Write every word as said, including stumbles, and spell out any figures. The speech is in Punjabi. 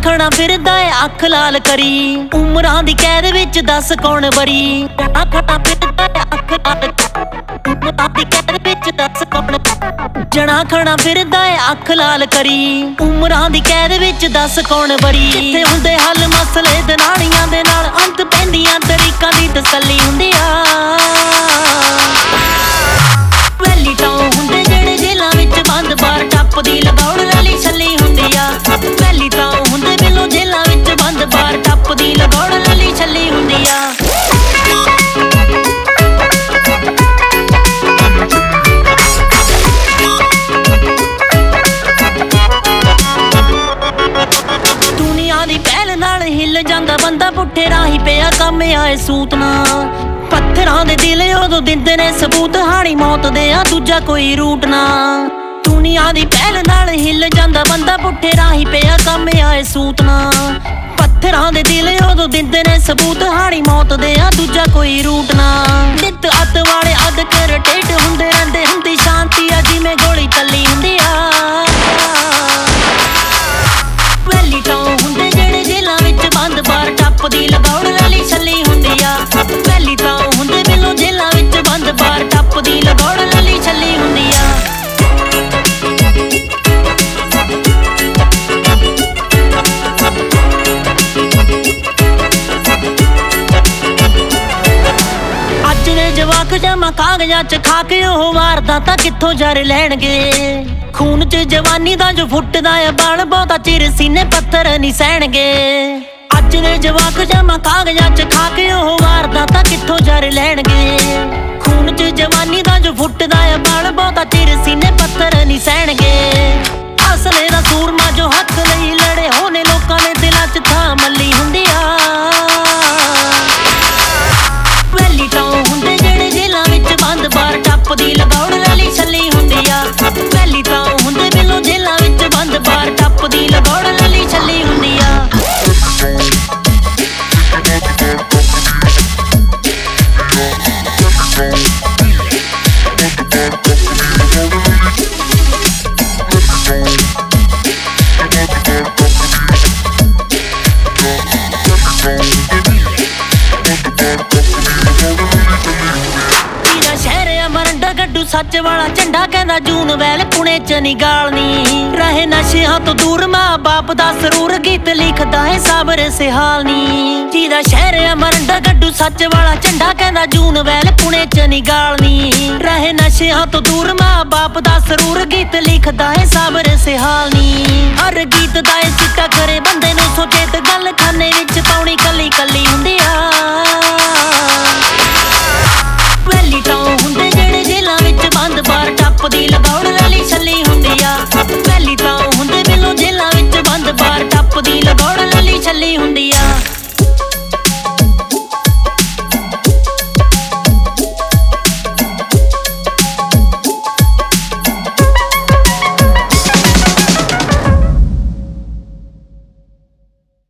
ਖਣਾ ਫਿਰਦਾ ਏ ਅੱਖ ਲਾਲ ਕਰੀ, ਉਮਰਾਂ ਦੀ ਕੈਦ ਵਿੱਚ ਦੱਸ ਕੌਣ ਬਰੀ। ਜਣਾ ਖਣਾ ਫਿਰਦਾ ਏ ਅੱਖ ਲਾਲ ਕਰੀ, ਉਮਰਾਂ ਦੀ ਕੈਦ ਵਿੱਚ ਦੱਸ ਕੌਣ। ਜਣਾ ਖਣਾ ਫਿਰਦਾ ਏ ਅੱਖ ਲਾਲ ਕਰੀ, ਉਮਰਾਂ ਦੀ ਕੈਦ ਵਿੱਚ ਦੱਸ ਕੌਣ ਬਰੀ। ਕਿੱਥੇ ਹੁੰਦੇ ਹੱਲ ਮਸਲੇ ਦਨਾਣੀਆਂ ਦੇ ਨਾਲ, ਅੰਤ ਪੈਂਦੀਆਂ ਤਰੀਕਾਂ ਦੀ ਤਸੱਲੀ ਹੁੰਦੀ ਆ। ਵੈਲੀ ਤਾਂ ਹੁੰਦੇ ਜਿਹੜੇ ਜੇਲਾਂ ਵਿੱਚ ਬੰਦ, ਬਾਰ ਟੱਪਦੀ ਲਗਾਉਣ ਵਾਲੀ ਛੱਲੀ ਹੁੰਦੀ ਆ। ਵੈਲੀ ਤਾਂ ਹੁੰਦੇ ਬਿੱਲੋ ਜੇਲਾਂ ਵਿੱਚ ਬੰਦ, ਬਾਰ ਟੱਪਦੀ ਲਗਾਉਣ ਵਾਲੀ ਛੱਲੀ ਹੁੰਦੀ ਆ। ਦੁਨੀਆ ਦੀ ਪਹਿਲ ਨਾਲ ਹਿੱਲ ਜਾਂਦਾ ਬੰਦਾ, ਪੁੱਠੇ ਰਾਹੀਂ ਪਿਆ ਕੰਮ ਆਏ ਸੂਤ ਨਾ। ਪੱਥਰਾਂ ਦੇ ਦਿਲ ਉਦੋਂ ਦਿੰਦੇ ਨੇ ਸਬੂਤ, ਹਾਣੀ ਮੌਤ ਦੇ ਆ ਦੂਜਾ ਕੋਈ ਰੂਟ ਨਾ। ਦੁਨੀਆ ਦੀ ਪਹਿਲ ਨਾਲ ਹਿੱਲ ਜਾਂਦਾ ਬੰਦਾ, ਪੁੱਠੇ ਰਾਹੀਂ ਪਿਆ ਕੰਮ ਆਏ ਸੂਤ ਨਾ। ਪੱਥਰਾਂ ਦੇ ਦਿਲ ਉਦੋਂ ਦਿੰਦੇ ਨੇ ਸਬੂਤ, ਹਾਣੀ ਮੌਤ ਦੇ ਆ ਦੂਜਾ ਕੋਈ ਰੂਟ ਨਾ। ਨਿੱਤ ਅੱਤ ਵਾਲੇ ਅੱਧ ਕਰ ਟੇਢ ਹੁੰਦੇ ਰਹਿੰਦੇ, ਹੁੰਦੀ ਸ਼ਾਂਤੀ ਆ ਜਿਵੇਂ ਗੋਲੀ ਚੱਲੀ ਹੁੰਦੀ ਆ। ਵੈਲੀ ਤਾਂ ਹੁੰਦੇ ਜਿਹੜੇ ਜੇਲਾਂ ਵਿੱਚ ਬੰਦ, ਬਾਰ ਟੱਪਦੀ ਲਗਾਉਣ ਵਾਲੀ ਛੱਲੀ ਹੁੰਦੀ ਆ। ਵੈਲੀ ਤਾਂ ਹੁੰਦੇ ਬਿੱਲੋ ਜੇਲਾਂ ਵਿੱਚ ਬੰਦ, ਬਾਰ ਟੱਪਦੀ ਲਗਾਉਣ ਵਾਲੀ ਛੱਲੀ ਹੁੰਦੀ ਆ। ਅੱਜ ਦੇ ਜਵਾਕ ਜਮਾ ਕਾਗਜ਼ਾਂ ਚ ਖਾ ਕੇ ਉਹ ਵਾਰਦਾਤਾਂ ਕਿੱਥੋਂ ਜਰ ਲੈਣਗੇ। ਖੂਨ ਚ ਜਵਾਨੀ ਦਾ ਜੋ ਫੁੱਟਦਾ ਏ ਬਣ, ਬਹੁਤਾ ਚਿਰ ਸੀਨੇ ਪੱਥਰ ਨਹੀਂ ਸਹਿਣਗੇ। ਅੱਜ ਦੇ ਜਵਾਕ ਜਮਾ ਕਾਗਜ਼ਾਂ ਚ ਖਾ ਕੇ ਉਹ ਵਾਰਦਾਤਾਂ ਕਿੱਥੋਂ ਜਰ ਲੈਣਗੇ। ਖੂਨ ਚ ਜਵਾਨੀ ਦਾ ਜੋ ਫੁੱਟਦਾ ਏ ਬਣ, ਬਹੁਤਾ ਚਿਰ ਸੀਨੇ ਪੱਥਰ ਨਹੀਂ ਸਹਿਣਗੇ। ਅਸਲੇ ਦਾ ਸੂਰਮਾ ਜੋ ਹੱਕ ਲਈ ਲੜੇ, ਹੋਣੇ ਲੋਕਾਂ ਦੇ ਦਿਲਾਂ ਚ ਥਾਂ ਮੱਲੀ ਹੁੰਦੀ ਆ। ਵੈਲੀ ਤਾਂ ਹੁੰਦੇ ਜਿਹੜੇ ਜੇਲਾਂ ਵਿੱਚ ਬੰਦ, ਬਾਰ ਟੱਪਦੀ ਲਗਾਉਣ ਵਾਲੀ ਛੱਲੀ ਹੁੰਦੀ ਆ। ਵੈਲੀ ਤਾਂ ਹੁੰਦੇ ਬਿੱਲੋ ਜੇਲਾਂ ਵਿੱਚ ਬੰਦ, ਬਾਰ ਟੱਪਦੀ ਲਗਾਉਣ ਵਾਲੀ ਛੱਲੀ ਹੁੰਦੀ ਆ। ਸੱਚ ਵਾਲਾ ਝੰਡਾ ਕਹਿੰਦਾ ਜੂਨ ਵੈਲ ਪੁਣੇ ਚ ਨੀ ਗਾਲਨੀ। ਰਹੇ ਨਸ਼ਿਆਂ ਤੋਂ ਦੂਰ ਮਾਂ ਬਾਪ ਦਾ ਸਰੂਰ, ਗੀਤ ਲਿਖਦਾ ਹੈ ਸਾਬਰ ਸਿਹਾਲਨੀ। ਜਿਹਦਾ ਸ਼ਹਿਰ ਆ ਮਰੰਡਾ ਗੱਡੂ, ਸੱਚ ਵਾਲਾ ਝੰਡਾ ਕਹਿੰਦਾ ਜੂਨ ਵੈਲ ਪੁਣੇ ਚ ਨੀ ਗਾਲਨੀ। ਰਹੇ ਨਸ਼ਿਆਂ ਤੋਂ ਦੂਰ ਮਾਂ ਬਾਪ ਦਾ ਸਰੂਰ, ਗੀਤ ਲਿਖਦਾ ਹੈ ਸਾਬਰ ਸਿਹਾਲਨੀ। ਹਰ